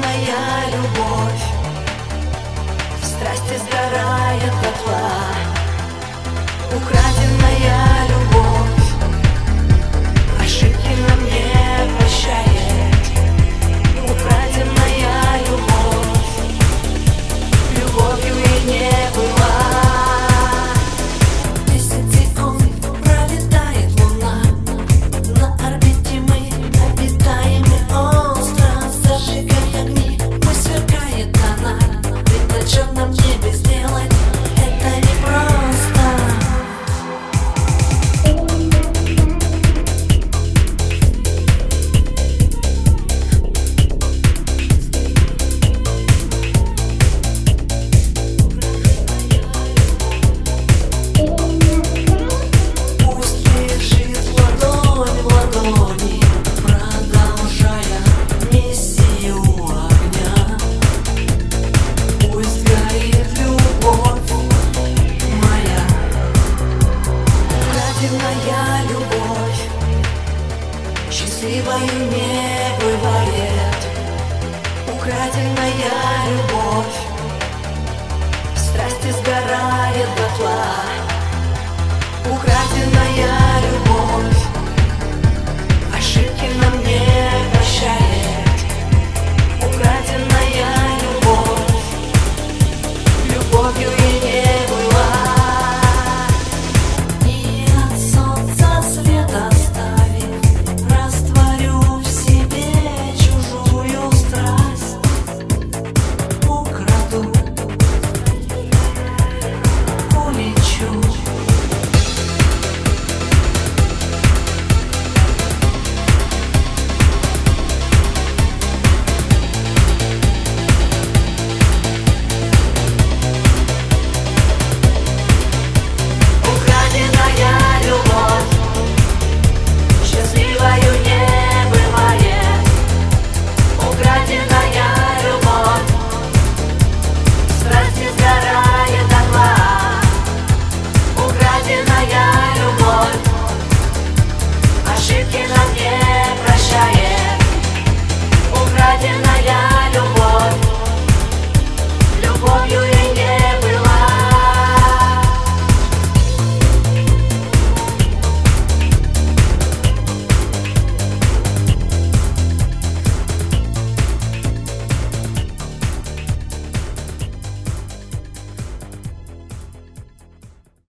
Украденная любовь в страсти сгорает дотла. Украденная любовь ошибки нам не прощает. Украденная любовь любовью и не была. 10 секунд пролетает луна, на орбите мы обитаемый остров. Зажигай огни, пусть сверкает она, ведь на черном небе сделать это непросто. Украденная любовь счастливою не бывает. Украденная любовь в страсти сгорает дотла. Украденная